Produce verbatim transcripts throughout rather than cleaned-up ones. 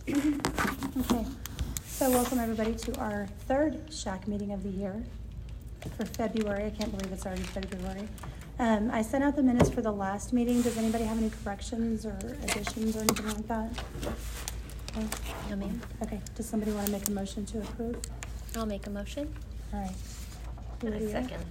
Okay, so welcome everybody to our third SHAC meeting of the year for February. I can't believe it's already February. Um, I sent out the minutes for the last meeting. Does anybody have any corrections or additions or anything like that? Okay. No, ma'am. Okay, does somebody want to make a motion to approve? I'll make a motion. All right. And a Lydia? second.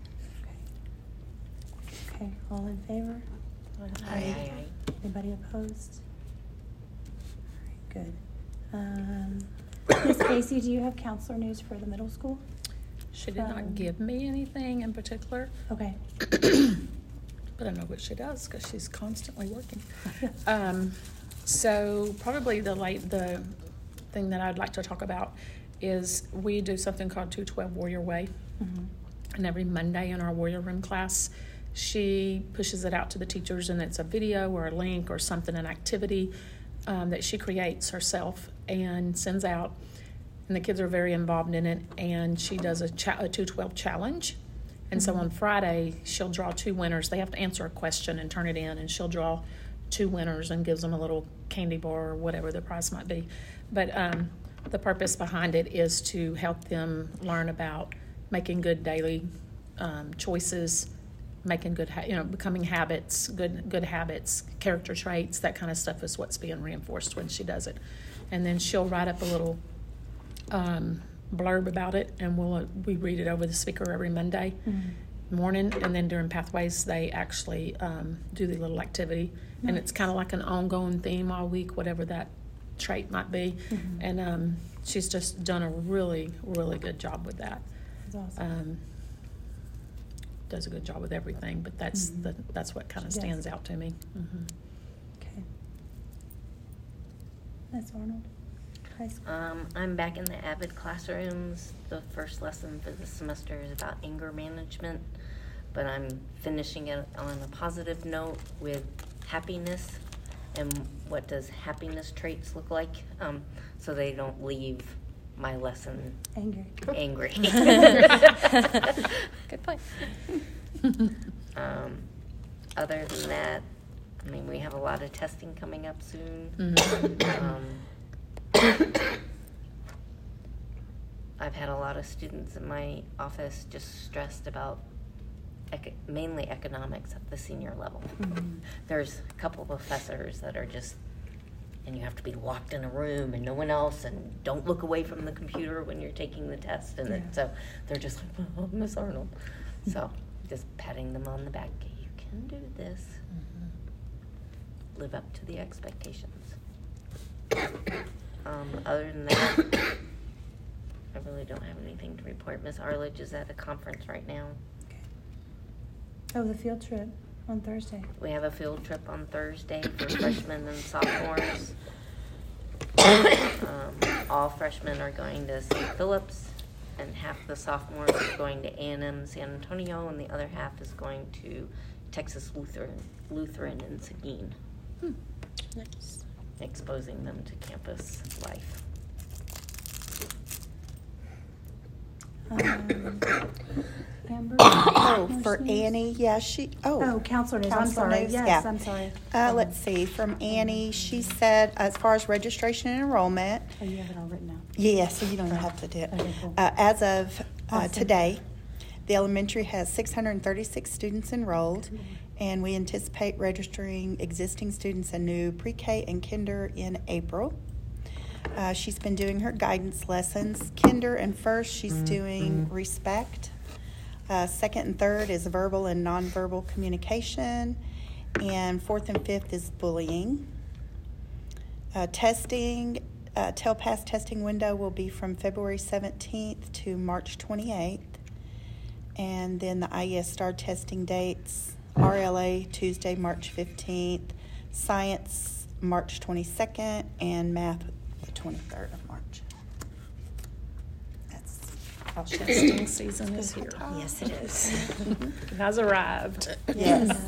Okay. Okay, all in favor? Aye. Aye. Aye. Anybody opposed? All right, good. Um, Miz Casey, do you have counselor news for the middle school? She did Um, not give me anything in particular, Okay. but I know what she does because she's constantly working. um, so probably the late the thing that I'd like to talk about is we do something called two twelve Warrior Way, Mm-hmm. and every Monday in our Warrior Room class, she pushes it out to the teachers, and it's a video or a link or something, an activity um, that she creates herself and sends out. And the kids are very involved in it, and she does a, cha- a two twelve challenge. And mm-hmm. so on Friday, she'll draw two winners. They have to answer a question and turn it in, and she'll draw two winners and gives them a little candy bar or whatever the prize might be. But um, the purpose behind it is to help them learn about making good daily um, choices, making good, ha- you know, becoming habits, good good habits, character traits, that kind of stuff is what's being reinforced when she does it. And then she'll write up a little um, blurb about it, and we'll uh, we read it over the speaker every Monday mm-hmm. morning. And then during Pathways, they actually um, do the little activity, nice. And it's kind of like an ongoing theme all week, whatever that trait might be. Mm-hmm. And um, she's just done a really, really good job with that. That's awesome. Um, does a good job with everything, but that's mm-hmm. the, that's what kind of stands out to me. Mm-hmm. Okay. Miz Arnold, high school. Um, I'm back in the Avid classrooms. The first lesson for this semester is about anger management, but I'm finishing it on a positive note with happiness and what does happiness traits look like, um, so they don't leave my lesson angry. Angry. Good point. um, other than that, I mean, we have a lot of testing coming up soon. Mm-hmm. Um, I've had a lot of students in my office just stressed about ec- mainly economics at the senior level. Mm-hmm. There's a couple of professors that are just, and you have to be locked in a room and no one else, and don't look away from the computer when you're taking the test. And yeah. it, so they're just like, oh, Miss Arnold. So just patting them on the back. You can do this. Mm-hmm. Live up to the expectations. Um, other than that, I really don't have anything to report. Miss Arledge is at a conference right now. Okay. Oh, the field trip on Thursday. We have a field trip on Thursday for freshmen and sophomores. um, all freshmen are going to Saint Philip's, and half the sophomores are going to A and M San Antonio, and the other half is going to Texas Lutheran Lutheran in Seguin. Hmm. Nice. Exposing them to campus life. Um, Amber? Oh, for Annie, yeah, she, oh. Oh, counselor news, I'm Counselor sorry. news, Yes, yeah. I'm sorry. Uh, let's see, from Annie, she said, as far as registration and enrollment, Oh, you have it all written out. yeah, so you don't have to do it. Okay, cool. Uh, as of uh, Awesome. today, the elementary has six hundred thirty-six students enrolled, and we anticipate registering existing students and new pre-K and kinder in April. Uh, she's been doing her guidance lessons. Kinder and first, she's doing respect. Uh, second and third is verbal and nonverbal communication. And fourth and fifth is bullying. Uh, testing, uh, TELPAS testing window will be from February seventeenth to March twenty-eighth. And then the I E S STAR testing dates, R L A Tuesday, March fifteenth, Science, March twenty-second, and Math, the twenty-third of March. That's Our testing season is here. Yes, it is. It has arrived. Yes.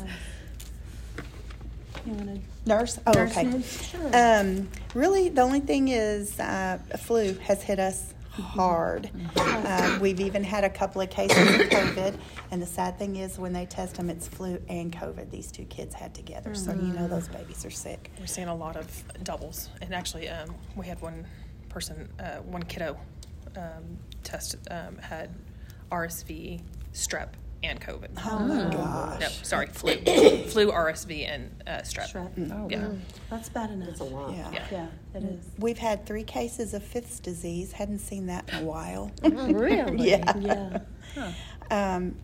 You want to Nurse? Oh, nurse okay. news? Sure. Um, really, the only thing is uh, a flu has hit us hard. Um, we've even had a couple of cases of COVID, and the sad thing is when they test them, it's flu and COVID these two kids had together. So you know those babies are sick. We're seeing a lot of doubles. And actually, um, we had one person, uh, one kiddo um, test um, had R S V, strep, and COVID. Oh my gosh. No, sorry, flu. Flu, R S V, and uh, strep. Strep. Oh, Yeah. wow. That's bad enough. That's a lot. Yeah. Yeah. Yeah, it is. We've had three cases of Fifth's disease. Hadn't seen that in a while. Really? Yeah. Yeah. Um,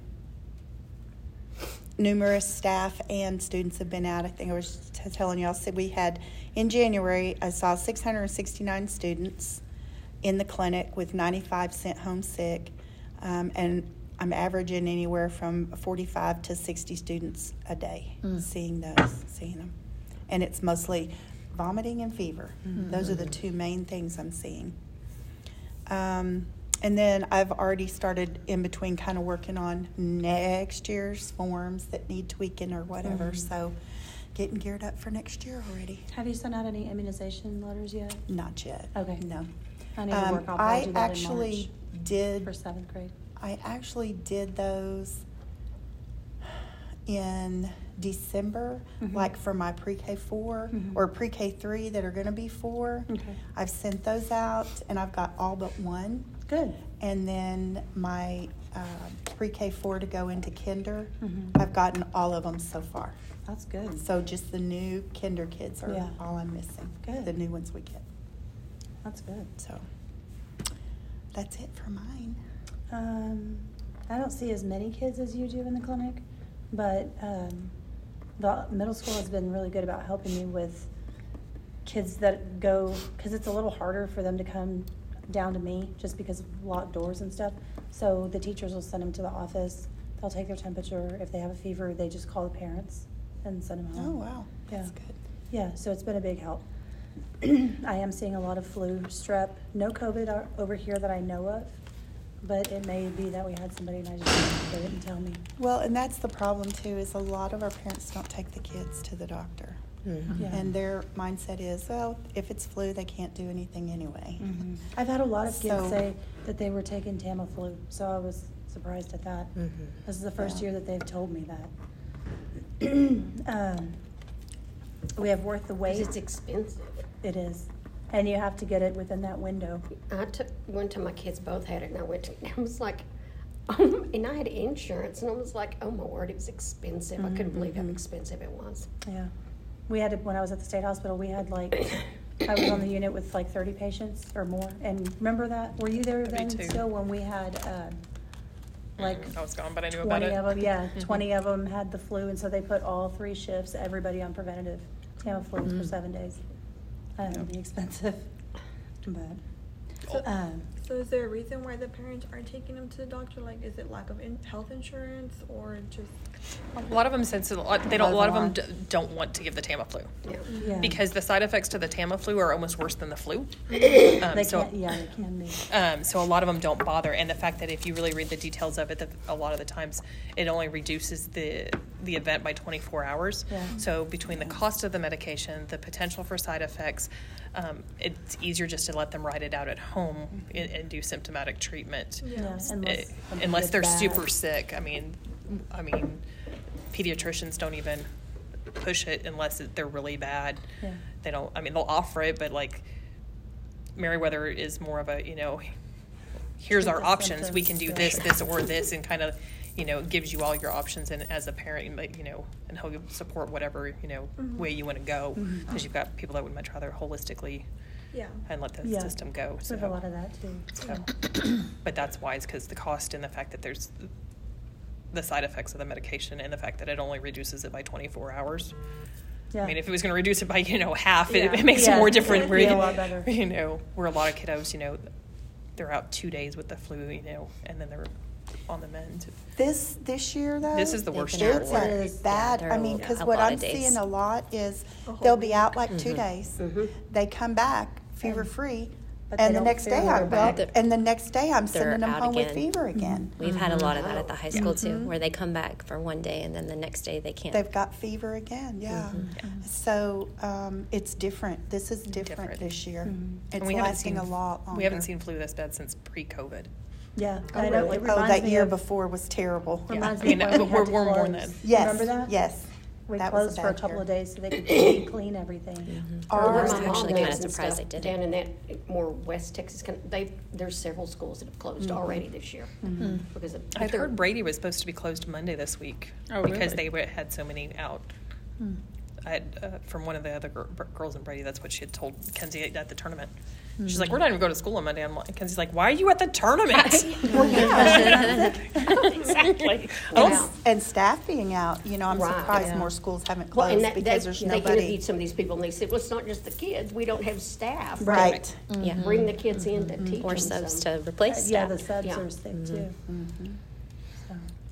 numerous staff and students have been out. I think I was t- telling y'all, so we had, in January, I saw six hundred sixty-nine students in the clinic with ninety-five sent home sick. Um, and I'm averaging anywhere from forty-five to sixty students a day, Mm. seeing those, seeing them. And it's mostly vomiting and fever. Mm-hmm. Those are the two main things I'm seeing. Um, and then I've already started in between kind of working on next year's forms that need tweaking or whatever. Mm-hmm. So getting geared up for next year already. Have you sent out any immunization letters yet? Not yet. Okay. No. I need to Um, work. I'll probably I do that actually in did. March for seventh grade. I actually did those in December, Mhm. like for my pre-K four Mhm. or pre-K three that are going to be four. Okay. I've sent those out, and I've got all but one. Good. And then my uh, pre-K four to go into kinder, Mhm. I've gotten all of them so far. That's good. So just the new kinder kids are Yeah. all I'm missing. Good. The new ones we get. That's good. So that's it for mine. Um, I don't see as many kids as you do in the clinic, but um, the middle school has been really good about helping me with kids that go, because it's a little harder for them to come down to me just because of locked doors and stuff. So the teachers will send them to the office. They'll take their temperature. If they have a fever, they just call the parents and send them home. Oh, wow. That's Yeah. good. Yeah, so it's been a big help. I am seeing a lot of flu, strep, no COVID o- over here that I know of, but it may be that we had somebody and I just, they didn't tell me. Well, and that's the problem too, is a lot of our parents don't take the kids to the doctor. Mhm. Yeah. And their mindset is, well, if it's flu, they can't do anything anyway. Mhm. I've had a lot of kids So- say that they were taking Tamiflu, so I was surprised at that. Mhm. This is the first Yeah. year that they've told me that. um, we have Worth the 'Cause Wait. it's expensive. It is. And you have to get it within that window. I took one time my kids both had it, and I went to. I was like, um, and I had insurance, and I was like, oh my word, it was expensive. I couldn't believe how Mhm. expensive it was. Yeah. We had, to- when I was at the state hospital, we had like, I was on the unit with like thirty patients or more. And remember that? Were you there Me then too. still when we had, um, like I was gone, but I knew about twenty it. of them? Yeah, Mhm. twenty of them had the flu. And so they put all three shifts, everybody on preventative Tamiflu for seven days. Um, it'd be expensive, but, So, um, so is there a reason why the parents aren't taking them to the doctor? Like, is it lack of in- health insurance or just? A lot of them, since a lot, they don't, a lot of them d- don't want to give the Tamiflu Yeah. yeah. because the side effects to the Tamiflu are almost worse than the flu. Um, They so, can't, yeah, they can be. um, so a lot of them don't bother, and the fact that if you really read the details of it, that a lot of the times it only reduces the the event by twenty-four hours. Yeah. So between the cost of the medication, the potential for side effects, um, it's easier just to let them ride it out at home and, and do symptomatic treatment. Yeah. Yeah, Uh, unless, something unless gets they're bad. super sick. I mean, I mean, pediatricians don't even push it unless it- they're really bad. Yeah. They don't. I mean, they'll offer it, but like Meriwether is more of a, you know, here's Treat our the options. We can do symptoms, this, yeah. this, or this, and kind of, you know, gives you all your options. And as a parent, like, you know, and he'll support whatever, you know, Mhm. way you want to go, Mhm. because you've got people that would much rather holistically Yeah. and let the Yeah. system go. We So. have a lot of that too. So, but that's wise because the cost and the fact that there's the side effects of the medication and the fact that it only reduces it by twenty-four hours. Yeah. I mean, if it was going to reduce it by, you know, half, Yeah. it, it makes Yeah. it more different. It'd Where be a you, lot better. you know, where a lot of kiddos, you know, they're out two days with the flu, you know, and then they're on the mend. This this year though, This is the worst It's year. it's for It a is. bad. Yeah, I mean, there are because a what lot I'm of days. seeing a lot is A whole they'll be week. out like two days. Mhm. They come back fever free, but they And the don't next feel day, they're I, well, back. and the next day, I'm They're sending them out home with again. fever again. We've had a lot of that at the high school too, Mhm. where they come back for one day and then the next day they can't. They've got fever again, yeah. Mm-hmm. So um, it's different. This is different, Different. this year. Mhm. It's And we haven't lasting seen- a lot longer. We haven't seen flu this bad since pre-COVID. Yeah, Oh, I know. really? It Oh, reminds that me year of- before was terrible. Yeah. Reminds I me mean, of when we we're- had to we're more close. than- Yes, Remember that? yes. We That was closed for a bad couple year. of days so they could clean, clean everything. Mhm. Our- Where I was my mom actually lives kind of and surprised stuff, they did down it. in that more West Texas, kind of- they there's several schools that have closed already this year because of I either- heard Brady was supposed to be closed Monday this week Oh, because really? they were, had so many out. Hmm. I had uh, from one of the other gir- girls in Brady. That's what she had told Kenzie at the tournament. She's like, "We're not even going to school on Monday." I'm like, Kenzie's like, "Why are you at the tournament?" Exactly. Wow. And, and staff being out, you know, I'm Right. surprised Yeah. more schools haven't Well, closed and that, because that's, there's they nobody. interviewed some of these people, and they said, "Well, it's not just the kids. We don't have staff. Right. Yeah. Bring the kids in to teach Or them." subs some. to replace Yeah, staff. the subs Yeah. are sick too. Mhm. So,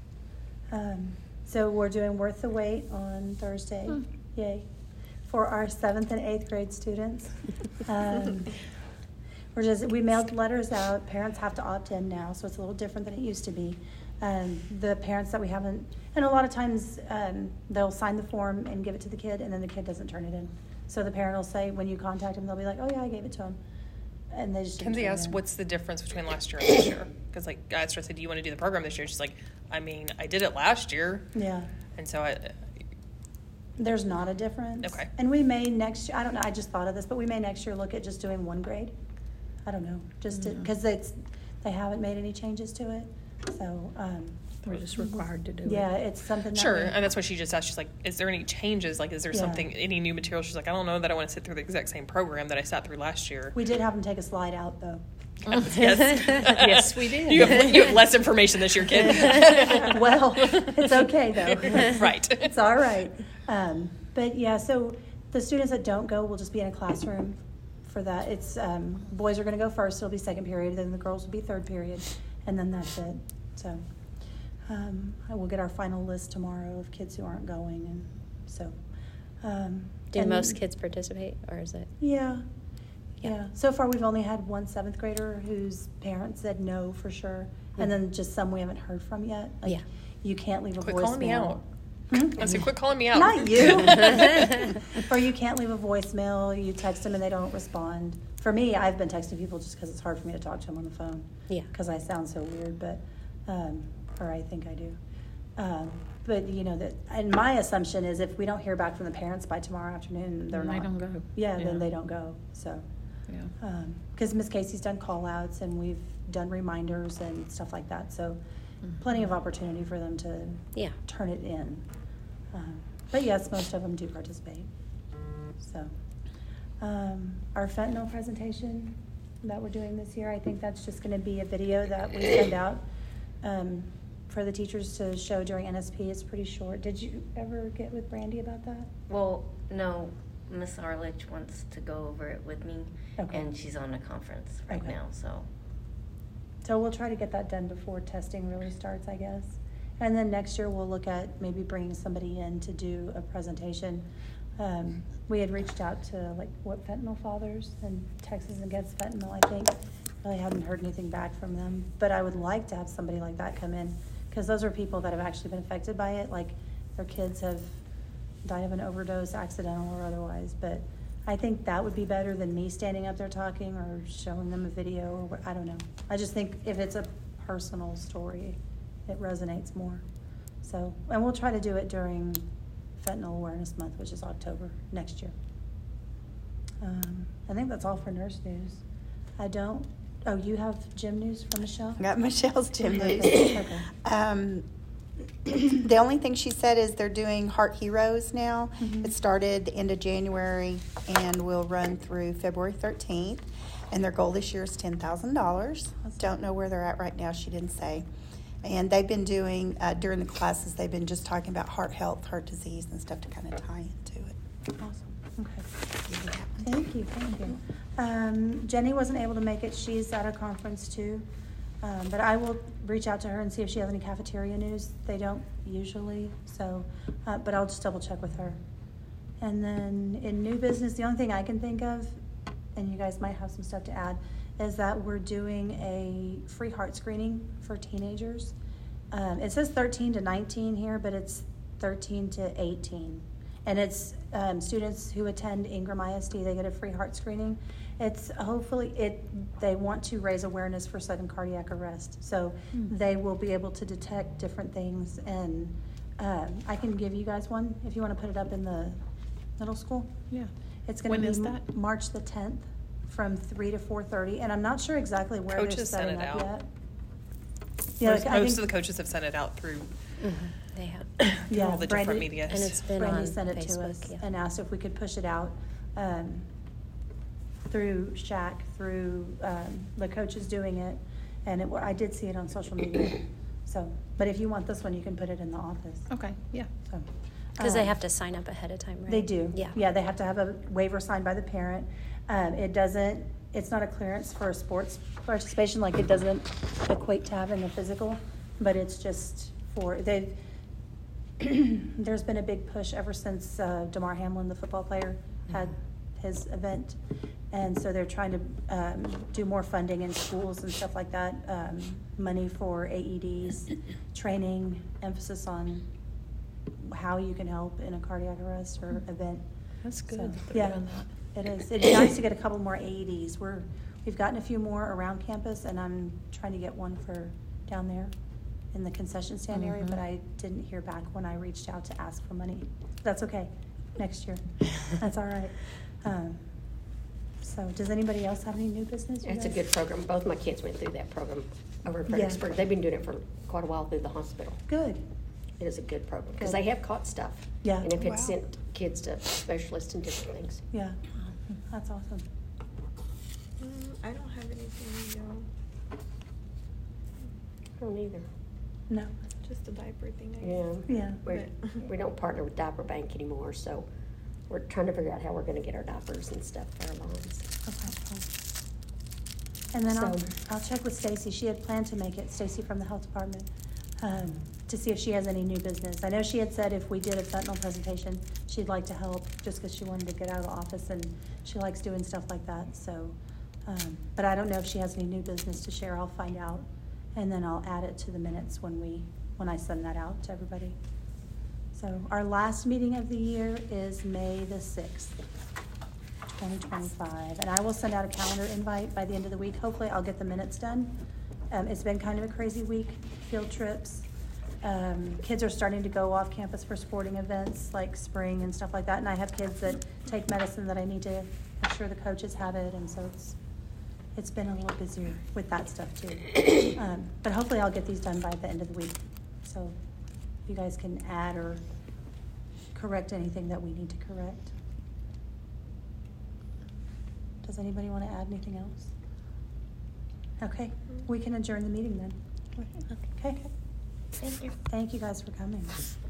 um, so we're doing Worth the Wait on Thursday. Yay. For our seventh and eighth grade students. Um, we're just, we mailed letters out. Parents have to opt in now, so it's a little different than it used to be. Um, the parents that we haven't, and a lot of times um, they'll sign the form and give it to the kid, and then the kid doesn't turn it in. So the parent will say, when you contact them, they'll be like, "Oh yeah, I gave it to him," and they just didn't Kenzie turn it asked, in. "What's the difference between last year and this year?" Because like I asked her, I said, "Do you want to do the program this year?" She's like, "I mean, I did it last year," Yeah. and so I. There's not a difference. Okay. And we may next year, I don't know, I just thought of this, but we may next year look at just doing one grade. I don't know, just to, because it's, they haven't made any changes to it, so, um, We're just required to do it. yeah, it's something that. Sure, we- and that's what she just asked. She's like, "Is there any changes? Like, is there Yeah. something, any new material?" She's like, "I don't know that I want to sit through the exact same program that I sat through last year." We did have them take a slide out, though. Yes, Yes, we did. You have, you have less information this year, kid. Well, it's okay, though. Right. It's all right. Um, but yeah, so the students that don't go will just be in a classroom for that. It's, um, boys are gonna go first, it'll be second period, then the girls will be third period, and then that's it. So, um, I will get our final list tomorrow of kids who aren't going, and so. um, Do and- most kids participate, or is it? Yeah, Yeah. yeah. So far, we've only had one seventh grader whose parents said no for sure, and then just some we haven't heard from yet. Like, Yeah. You can't leave a Quit voicemail. calling me out. Hmm? I said, "Quit calling me out." Not you. Or you can't leave a voicemail, you text them and they don't respond. For me, I've been texting people just because it's hard for me to talk to them on the phone. Yeah. Because I sound so weird, but, um, or I think I do. Um, but, you know, that, and my assumption is if we don't hear back from the parents by tomorrow afternoon, they're Then not. they don't go. Yeah, Yeah. then they don't go, so. Yeah. Because Miss Casey's done call-outs and we've done reminders and stuff like that, so Mm-hmm. plenty of opportunity for them to Yeah. turn it in. Um, But yes, most of them do participate, so. Um, Our fentanyl presentation that we're doing this year, I think that's just gonna be a video that we send out um, for the teachers to show during N S P. It's pretty short. Did you ever get with Brandy about that? Well, no, Miss Arledge wants to go over it with me, Okay. and she's on a conference right Okay. now, so. So we'll try to get that done before testing really starts, I guess. And then next year, we'll look at maybe bringing somebody in to do a presentation. Um, we had reached out to like what fentanyl fathers and Texas Against Fentanyl, I think. Really hadn't heard anything back from them, but I would like to have somebody like that come in, because those are people that have actually been affected by it, like their kids have died of an overdose, accidental or otherwise. But I think that would be better than me standing up there talking or showing them a video or what, I don't know. I just think if it's a personal story, it resonates more. So, and we'll try to do it during Fentanyl Awareness Month, which is October next year. Um, I think that's all for nurse news. I don't, oh, you have gym news from Michelle? I got Michelle's gym news. Okay. Um, the only thing she said is they're doing Heart Heroes now. Mhm. It started the end of January and will run through February thirteenth. And their goal this year is ten thousand dollars. Don't know where they're at right now, she didn't say. And they've been doing, uh, during the classes, they've been just talking about heart health, heart disease and stuff to kind of tie into it. Awesome, okay. Thank you, thank you. Um, Jenny wasn't able to make it, she's at a conference too. Um, but I will reach out to her and see if she has any cafeteria news. They don't usually, so, uh, but I'll just double check with her. And then in new business, the only thing I can think of and you guys might have some stuff to add, is that we're doing a free heart screening for teenagers. Um, it says thirteen to nineteen here, but it's thirteen to eighteen. And it's um, students who attend Ingram I S D, they get a free heart screening. It's hopefully, it. they want to raise awareness for sudden cardiac arrest. So mm. they will be able to detect different things. And um, I can give you guys one if you want to put it up in the middle school. Yeah. It's going to be is that? March the tenth from three to four thirty. And I'm not sure exactly where Coaches they're setting sent it up out. yet. Yeah, most like, I most think, of the coaches have sent it out through, Mm-hmm. They have. through yeah, all the Brandy, different medias. And it's been Brandy on sent it Facebook, to us yeah. and asked if we could push it out um, through Shaq, through um, the coaches doing it, and it, I did see it on social media. So, but if you want this one, you can put it in the office. Okay, yeah. So, Because they um, have to sign up ahead of time, right? They do. Yeah. Yeah, they have to have a waiver signed by the parent. Um, it doesn't. It's not a clearance for sports participation. Like it doesn't equate to having a physical, but it's just for they. There's been a big push ever since uh, Damar Hamlin, the football player, had his event, and so they're trying to um, do more funding in schools and stuff like that. Um, money for A E Ds, training, emphasis on how you can help in a cardiac arrest or event. That's good So, that they're yeah, doing that. it is. It'd be nice to get a couple more A E Ds. We're we've gotten a few more around campus, and I'm trying to get one for down there in the concession stand area, Mhm. but I didn't hear back when I reached out to ask for money. That's okay. Next year. That's all right. Um, so, does anybody else have any new business? you It's a guys? good program. Both my kids went through that program over in Yeah. Fredericksburg. They've been doing it for quite a while through the hospital. Good. It is a good program because Good. they have caught stuff. Yeah. And if Wow. it's sent kids to specialists and different things. Yeah. That's awesome. Mm, I don't have anything, no. I don't either. No. Just a diaper thing, I Yeah. guess. Yeah. We're, But- we don't partner with Diaper Bank anymore, so we're trying to figure out how we're gonna get our diapers and stuff for our moms. Okay, cool. And then I'll, So- I'll check with Stacy. She had planned to make it, Stacy from the health department, um, to see if she has any new business. I know she had said if we did a fentanyl presentation, she'd like to help, just because she wanted to get out of the office, and she likes doing stuff like that, so. Um, but I don't know if she has any new business to share. I'll find out, and then I'll add it to the minutes when we, when I send that out to everybody. So our last meeting of the year is May the sixth. twenty twenty-five, and I will send out a calendar invite by the end of the week. Hopefully I'll get the minutes done. Um, it's been kind of a crazy week, field trips. Um, kids are starting to go off campus for sporting events like spring and stuff like that, and I have kids that take medicine that I need to make sure the coaches have it, and so it's, it's been a little busier with that stuff too. Um, but hopefully I'll get these done by the end of the week, so you guys can add or correct anything that we need to correct. Does anybody want to add anything else? Okay, we can adjourn the meeting then. Okay. Thank you. Thank you guys for coming.